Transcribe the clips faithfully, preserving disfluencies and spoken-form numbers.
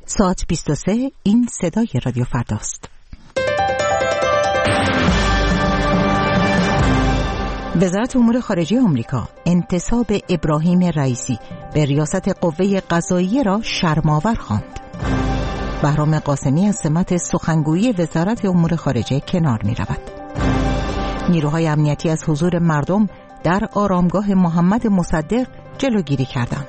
ساعت بیست و سه، این صدای رادیو فرداست. وزارت امور خارجه آمریکا انتصاب ابراهیم رئیسی به ریاست قوه قضاییه را شرم‌آور خواند. بهرام قاسمی از سمت سخنگویی وزارت امور خارجه کنار می رود. نیروهای امنیتی از حضور مردم در آرامگاه محمد مصدق جلوگیری کردند.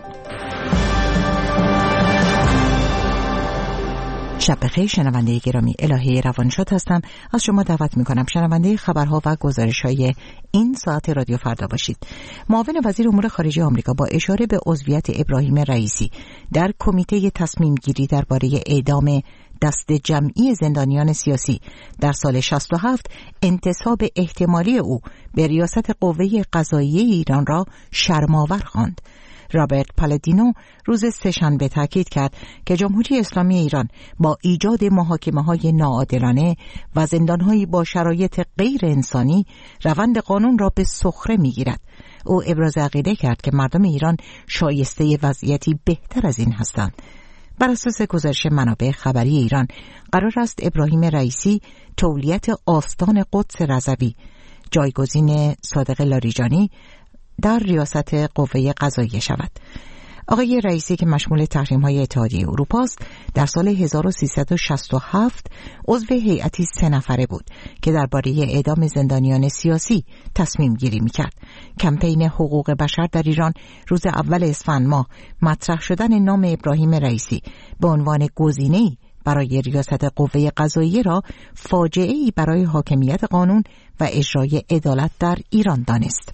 شب بخیر شنونده گرامی، الهی روانشاد هستم. از شما دعوت میکنم شنونده خبرها و گزارش‌های این ساعت رادیو فردا باشید. معاون وزیر امور خارجه آمریکا با اشاره به عضویت ابراهیم رئیسی در کمیته تصمیم گیری درباره اعدام دست جمعی زندانیان سیاسی در سال شصت و هفت انتصاب احتمالی او به ریاست قوه قضاییه ایران را شرم‌آور خواند. رابرت پالادینو روز سه‌شنبه تاکید کرد که جمهوری اسلامی ایران با ایجاد محاکمه‌های ناعادلانه و زندان‌هایی با شرایط غیر انسانی روند قانون را به سخره می‌گیرد. او ابراز عقیده کرد که مردم ایران شایسته وضعیتی بهتر از این هستند. بر اساس گزارش منابع خبری ایران قرار است ابراهیم رئیسی تولیت آستان قدس رضوی جایگزین صادق لاریجانی در ریاست قوه قضاییه شود. آقای رئیسی که مشمول تحریم‌های اتحادیه اروپا است، در سال هزار و سیصد و شصت و هفت عضو هیئتی سه نفره بود که درباره اعدام زندانیان سیاسی تصمیم گیری می‌کرد. کمپین حقوق بشر در ایران روز اول اسفند ماه مطرح شدن نام ابراهیم رئیسی به عنوان گزینه‌ای برای ریاست قوه قضاییه را فاجعه‌ای برای حاکمیت قانون و اجرای عدالت در ایران دانست.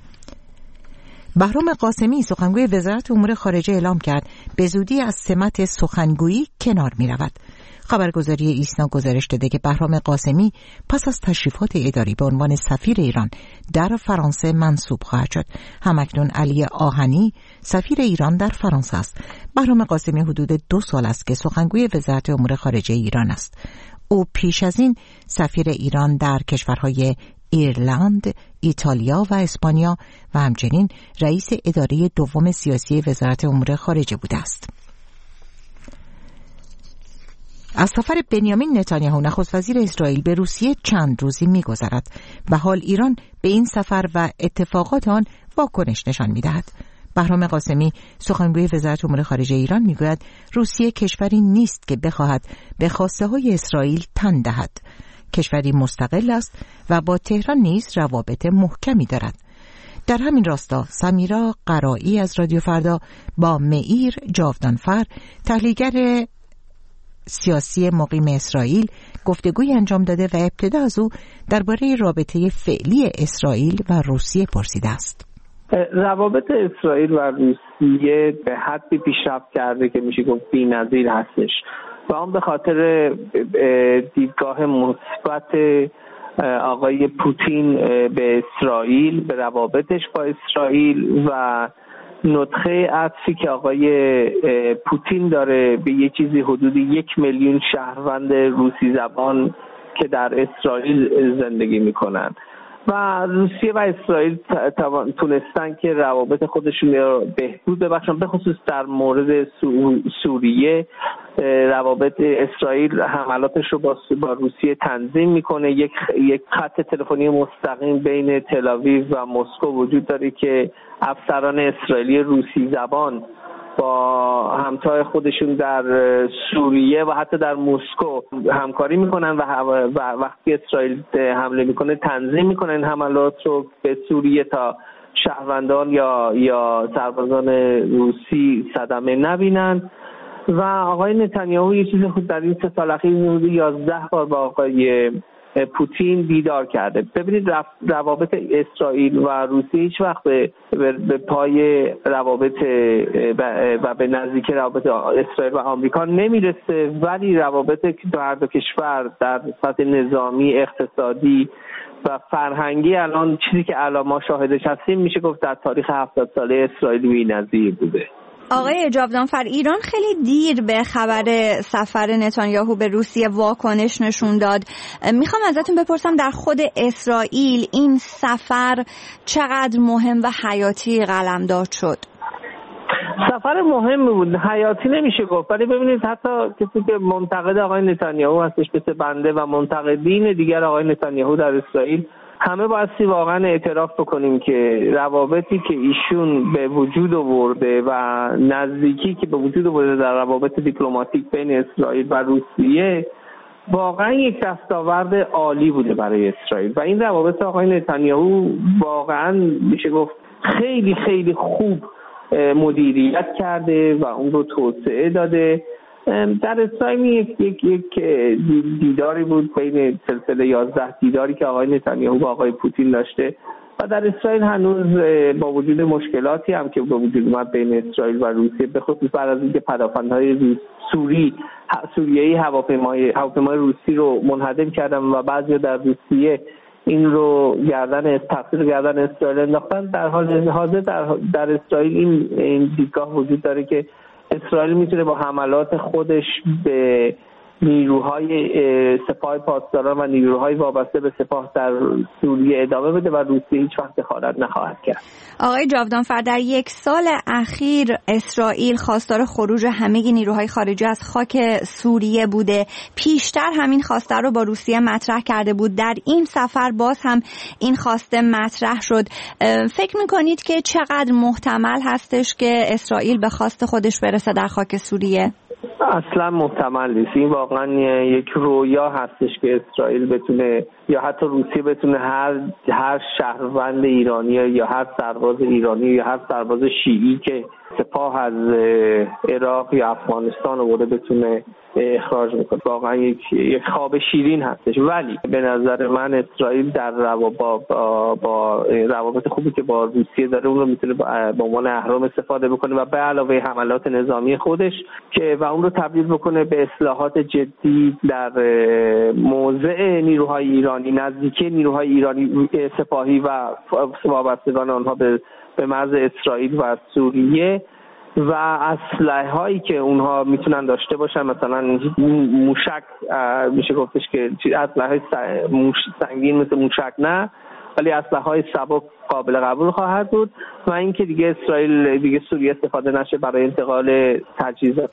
بهرام قاسمی سخنگوی وزارت امور خارجه اعلام کرد به زودی از سمت سخنگویی کنار می رود. خبرگزاری ایسنا گزارش داده که بهرام قاسمی پس از تشریفات اداری به عنوان سفیر ایران در فرانسه منصوب خواهد شد. همکنون علی آهنی سفیر ایران در فرانسه است. بهرام قاسمی حدود دو سال است که سخنگوی وزارت امور خارجه ایران است. او پیش از این سفیر ایران در کشورهای ایرلند، ایتالیا و اسپانیا و همچنین رئیس اداره دوم سیاسی وزارت امور خارجه بوده است. از سفر بنیامین نتانیاهو نخست وزیر اسرائیل به روسیه چند روزی می‌گذرد و حال ایران به این سفر و اتفاقات آن واکنش نشان می‌دهد. بهرام قاسمی سخنگوی وزارت امور خارجه ایران میگوید روسیه کشوری نیست که بخواهد به خواسته‌های اسرائیل تن دهد. کشوری مستقل است و با تهران نیز روابط محکمی دارد. در همین راستا سمیرا قرایی از رادیو فردا با معیر جاودانفر تحلیلگر سیاسی مقیم اسرائیل گفتگوی انجام داده و ابتدا از او درباره رابطه فعلی اسرائیل و روسیه پرسیده است. روابط اسرائیل و روسیه به حدی پیشرفت کرده که میشه گفت بی‌نظیر هستش و آن به خاطر دیدگاه مثبت آقای پوتین به اسرائیل، به روابطش با اسرائیل و نطقه عطفی که آقای پوتین داره به یه چیزی حدود یک میلیون شهروند روسی زبان که در اسرائیل زندگی میکنن و روسیه و اسرائیل تونستن که روابط خودشون رو بهبود ببخشن، به خصوص در مورد سوریه. روابط اسرائیل حملاتش رو با, با روسیه تنظیم میکنه. یک یک خط تلفنی مستقیم بین تل‌آویو و مسکو وجود داره که افسران اسرائیلی روسی زبان با همتای خودشون در سوریه و حتی در مسکو همکاری میکنن و, و وقتی اسرائیل حمله میکنه تنظیم میکنن این حملات رو به سوریه تا شهروندان یا یا سربازان روسی صدمه نبینن. و آقای نتانیاهو یه چیز خود در این سه سال اخیر یازده بار با آقای پوتین دیدار کرده. ببینید روابط اسرائیل و روسیه هیچ وقت به, به پای روابط و به نزدیک روابط اسرائیل و آمریکا نمیرسه، ولی روابط دو هر دو کشور در سطح نظامی، اقتصادی و فرهنگی الان چیزی که الان ما شاهدش هستیم میشه گفت در تاریخ هفتاد ساله اسرائیل بی‌نظیر بوده. آقای جاودانفر، ایران خیلی دیر به خبر سفر نتانیاهو به روسیه واکنش نشون داد. میخوام ازتون بپرسم در خود اسرائیل این سفر چقدر مهم و حیاتی قلمداد شد؟ سفر مهمی بود، حیاتی نمیشه گفت، ولی ببینید حتی کسی که منتقد آقای نتانیاهو هستش مثل بنده و منتقدین دیگر آقای نتانیاهو در اسرائیل، همه بایستی واقعا اعتراف بکنیم که روابطی که ایشون به وجود آورده و نزدیکی که به وجود آورده در روابط دیپلماتیک بین اسرائیل و روسیه واقعا یک دستاورد عالی بوده برای اسرائیل و این روابط آقای نتانیاهو واقعا میشه گفت خیلی خیلی خوب مدیریت کرده و اون رو توسعه داده. در اسرائیل یک یک یک دیداری بود بین سلسله یازده دیداری که آقای نتانیاهو با آقای پوتین داشته و در اسرائیل هنوز با وجود مشکلاتی هم که به وجود اومد بین اسرائیل و روسیه، به خصوص بعد از اینکه پدافندهای روس سوری سوریه‌ای هواپیمای هواپیمای روسی رو منهدم کردن و بعضی در روسیه این رو گردن تقصیر گردن اسرائیل انداختن، در حال حاضر در, در اسرائیل این این دیدگاه وجود داره که اسرائیل میتونه با حملات خودش به نیروهای سپاه پاسداران و نیروهای وابسته به سپاه در سوریه ادامه بده و روسیه هیچ وقت دخالت نخواهد کرد. آقای جاودانفر، در یک سال اخیر اسرائیل خواستار خروج همه نیروهای خارجی از خاک سوریه بوده. پیشتر همین خواسته رو با روسیه مطرح کرده بود. در این سفر باز هم این خواسته مطرح شد. فکر میکنید که چقدر محتمل هستش که اسرائیل به خواست خودش برسه در خاک سوریه؟ اصلا محتمل نیست. این واقعا یک رویا هستش که اسرائیل بتونه یا حتی روسیه بتونه هر هر شهروند ایرانی یا هر سرباز ایرانی یا هر سرباز شیعی که سپاه از عراق یا افغانستان آورده بتونه اخراج میکنه. واقعا یک یک خواب شیرین هستش، ولی به نظر من اسرائیل در رو با با, با روابط خوبی که با روسیه داره اون رو میتونه به عنوان اهرم استفاده بکنه و به علاوه حملات نظامی خودش که و اون رو تبدیل بکنه به اصلاحات جدی در موضع نیروهای ایرانی، نزدیکی نیروهای ایرانی سپاهی و وابستگان آنها به به مرز اسرائیل و سوریه و اسلحه هایی که اونها میتونن داشته باشن، مثلا موشک میشه گفتش که اسلحه سنگین مثل موشک نه، ولی اسلحه های سبک قابل قبول خواهد بود و اینکه دیگه اسرائیل دیگه سوریه استفاده نشه برای انتقال تجهیزات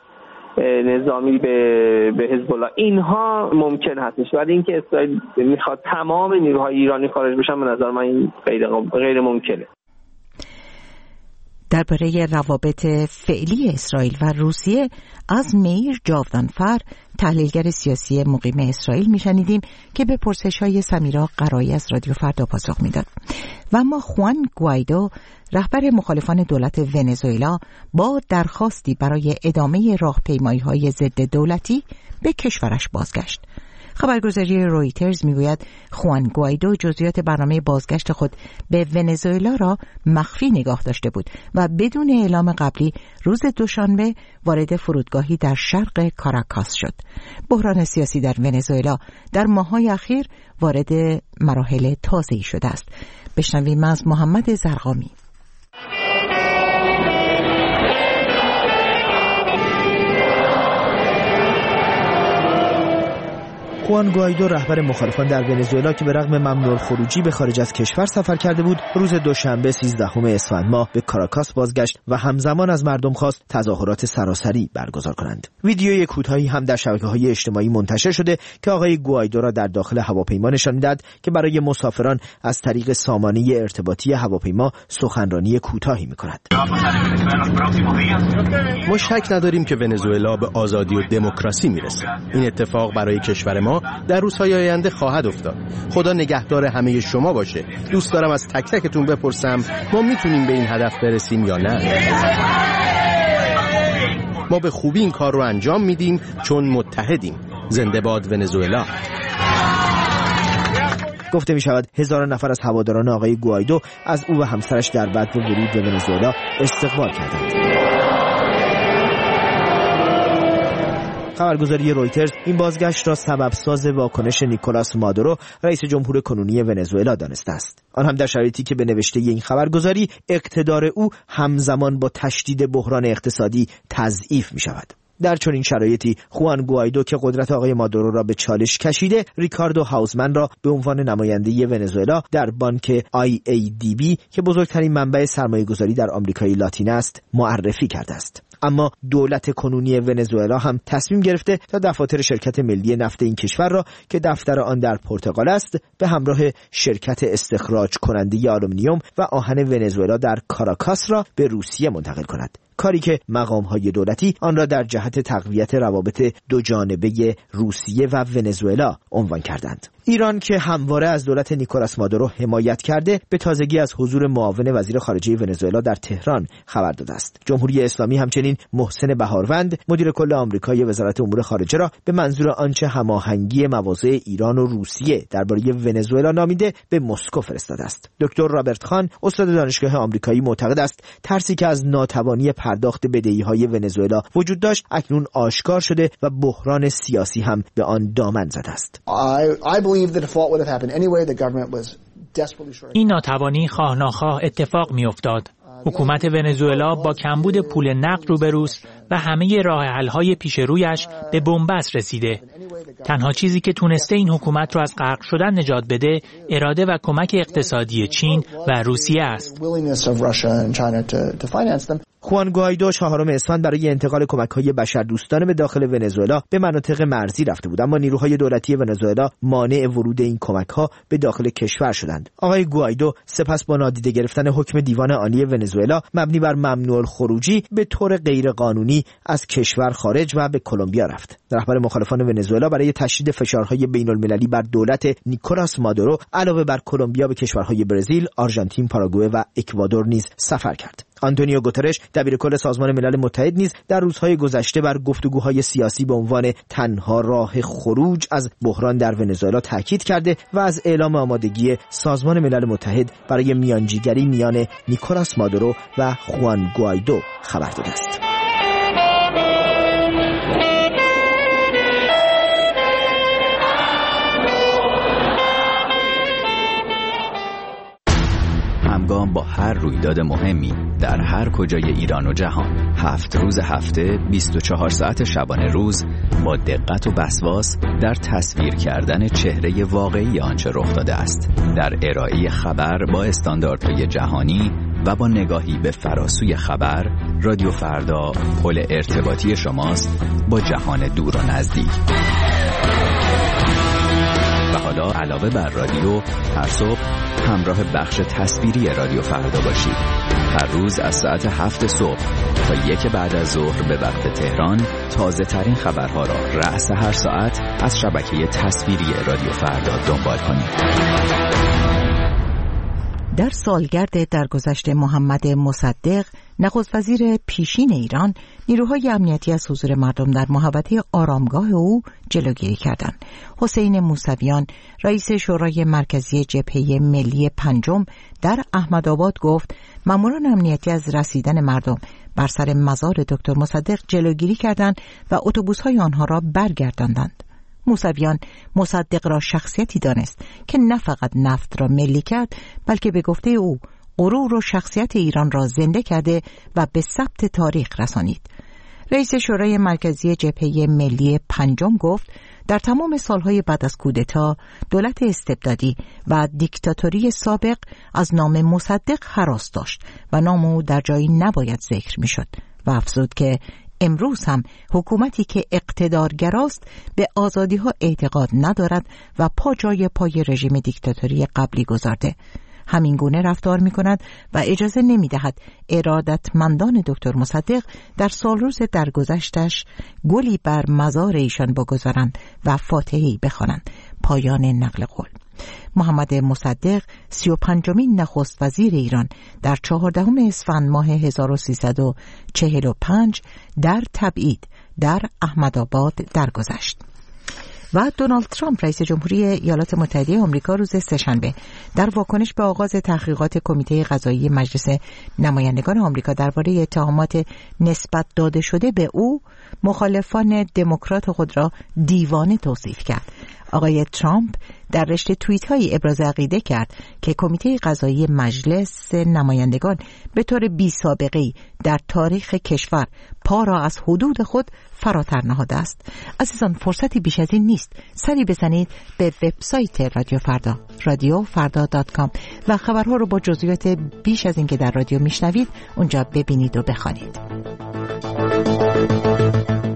نظامی به به حزب الله. اینها ممکن هستش، ولی اینکه اسرائیل میخواد تمام نیروهای ایرانی خارج بشن به نظر من این غیر غیر ممکنه. درباره روابط فعلی اسرائیل و روسیه از میر جاودانفر، تحلیلگر سیاسی مقیم اسرائیل، میشنیدیم که به پرسش‌های سمیرا قرایی از رادیو فردا پاسخ میداد. و اما خوان گوایدو، رهبر مخالفان دولت ونزوئلا، با درخواستی برای ادامه راهپیمایی‌های ضد دولتی به کشورش بازگشت. خبرگزاری رویترز میگوید خوان گوایدو جزئیات برنامه بازگشت خود به ونزوئلا را مخفی نگاه داشته بود و بدون اعلام قبلی روز دوشنبه وارد فرودگاهی در شرق کاراکاس شد. بحران سیاسی در ونزوئلا در ماه‌های اخیر وارد مراحل تازه‌ای شده است. بشنویم از محمد زرقامی. خوان گوایدو، رهبر مخالفان در ونزوئلا که به رغم ممنوع خروجی به خارج از کشور سفر کرده بود، روز دوشنبه سیزدهم اسفند ماه به کاراکاس بازگشت و همزمان از مردم خواست تظاهرات سراسری برگزار کنند. ویدیوی کوتاهی هم در شبکه‌های اجتماعی منتشر شده که آقای گوایدو را در داخل هواپیما نشان می‌داد که برای مسافران از طریق سامانه ارتباطی هواپیما سخنرانی کوتاهی می‌کند. ما شک نداریم که ونزوئلا به آزادی و دموکراسی میرسه. این اتفاق برای کشور ما در روزهای آینده خواهد افتاد. خدا نگهدار همه شما باشه. دوست دارم از تک تکتون بپرسم ما میتونیم به این هدف برسیم یا نه؟ ما به خوبی این کار رو انجام میدیم چون متحدیم. زنده باد ونزوئلا. گفته می شود هزاران نفر از هواداران آقای گوایدو از او و همسرش در بعد به ورود به ونزوئلا استقبال کردند. خبرگزاری رویترز این بازگشت را سبب ساز واکنش نیکولاس مادورو، رئیس جمهور کنونی ونزوئلا دانسته است. آن هم در شرایطی که به نوشته این خبرگزاری اقتدار او همزمان با تشدید بحران اقتصادی تضعیف می شود. در چنین شرایطی خوان گوایدو که قدرت آقای مادورو را به چالش کشیده، ریکاردو هاوزمن را به عنوان نماینده ونزوئلا در بانک آی ای دی بی که بزرگترین منبع سرمایه‌گذاری در آمریکای لاتین است معرفی کرده است. اما دولت کنونی ونزوئلا هم تصمیم گرفته تا دفاتر شرکت ملی نفت این کشور را که دفتر آن در پرتغال است به همراه شرکت استخراج کننده آلومینیوم و آهن ونزوئلا در کاراکاس را به روسیه منتقل کند، کاری که مقام‌های دولتی آن را در جهت تقویت روابط دو جانبه روسیه و ونزوئلا عنوان کردند. ایران که همواره از دولت نیکولاس مادورو حمایت کرده، به تازگی از حضور معاون وزیر خارجه ونزوئلا در تهران خبر داده است. جمهوری اسلامی همچنین محسن بهاروند، مدیر کل آمریکایی وزارت امور خارجه را به منظور آنچه هماهنگی مواضع ایران و روسیه درباره ونزوئلا نامیده به مسکو فرستاده است. دکتر رابرت خان، استاد دانشگاه آمریکایی، معتقد است ترسی که از ناتوانی پرداخت بدهی‌های ونزوئلا وجود داشت اکنون آشکار شده و بحران سیاسی هم به آن دامن زده است. این ناتوانی خواه ناخواه اتفاق می‌افتاد. حکومت ونزوئلا با کمبود پول نقد روبروست و همه راه حل‌های پیش رویش به بنبست رسیده. تنها چیزی که تونسته این حکومت رو از غرق شدن نجات بده، اراده و کمک اقتصادی چین و روسیه است. خوان گوایدو چهارم اسفند برای انتقال کمک‌های بشردوستانه به داخل ونزوئلا به مناطق مرزی رفته بود، اما نیروهای دولتی ونزوئلا مانع ورود این کمک‌ها به داخل کشور شدند. آقای گوایدو سپس با نادیده گرفتن حکم دیوان عالی ونزوئلا مبنی بر ممنوع الخروجی به طور غیرقانونی از کشور خارج و به کلمبیا رفت. رهبر مخالفان ونزوئلا برای تشدید فشارهای بین‌المللی بر دولت نیکولاس مادورو علاوه بر کلمبیا به کشورهای برزیل، آرژانتین، پاراگوئه و اکوادور نیز سفر کرد. آنتونیو گوترش، دبیرکل سازمان ملل متحد، نیز در روزهای گذشته بر گفتگوهای سیاسی به عنوان تنها راه خروج از بحران در ونزوئلا تاکید کرده و از اعلام آمادگی سازمان ملل متحد برای میانجیگری میان نیکولاس مادورو و خوان گوایدو خبر داده است. همگام با هر رویداد مهمی در هر کجای ایران و جهان، هفت روز هفته، بیست و چهار ساعت شبانه روز، با دقت و وسواس در تصویر کردن چهره واقعی آنچه رخ داده است، در ارائه خبر با استانداردهای جهانی و با نگاهی به فراسوی خبر، رادیو فردا پل ارتباطی شماست با جهان دور و نزدیک. و حالا علاوه بر رادیو، هر صبح همراه بخش تصویری رادیو فردا باشید. هر روز از ساعت هفت صبح تا یک بعد از ظهر به وقت تهران، تازه ترین خبرها را رأس هر ساعت از شبکه تصویری رادیو فردا دنبال کنید. در سالگرد درگذشت محمد مصدق، نخست وزیر پیشین ایران، نیروهای امنیتی از حضور مردم در محوطه آرامگاه او جلوگیری کردند. حسین موسویان، رئیس شورای مرکزی جبهه ملی پنجم، در احمدآباد گفت ماموران امنیتی از رسیدن مردم بر سر مزار دکتر مصدق جلوگیری کردند و اتوبوس‌های آنها را برگرداندند. موسویان مصدق را شخصیتی دانست که نه فقط نفت را ملی کرد، بلکه به گفته او غرور و شخصیت ایران را زنده کرده و به ثبت تاریخ رسانید. رئیس شورای مرکزی جبهه ملی پنجم گفت در تمام سالهای بعد از کودتا، دولت استبدادی و دیکتاتوری سابق از نام مصدق هراس داشت و نام او در جایی نباید ذکر میشد و افزود که امروز هم حکومتی که اقتدارگراست به آزادی ها اعتقاد ندارد و پا جای پای رژیم دیکتاتوری قبلی گذارده. همین گونه رفتار می کند و اجازه نمی دهد ارادتمندان دکتر مصدق در سالروز درگذشتش گلی بر مزار ایشان بگذارند و فاتحه‌ای بخوانند. پایان نقل قول. محمد مصدق سی و پنجمین نخست وزیر ایران در چهاردهم اسفند ماه هزار و سیصد و چهل و پنج در تبعید در احمدآباد درگذشت. و دونالد ترامپ رئیس جمهوری ایالات متحده آمریکا روز سه‌شنبه در واکنش به آغاز تحقیقات کمیته قضایی مجلس نمایندگان آمریکا درباره اتهامات نسبت داده شده به او، مخالفان دموکرات خود را دیوانه توصیف کرد. آقای ترامپ در رشته توییت های ابراز عقیده کرد که کمیته قضایی مجلس نمایندگان به طور بی سابقه‌ای در تاریخ کشور پا را از حدود خود فراتر نهاده است. عزیزان، فرصتی بیش از این نیست. سری بزنید به وبسایت رادیو فردا، رادیو فردا دات کام و خبرها رو با جزئیات بیش از این که در رادیو میشنوید اونجا ببینید و بخوانید.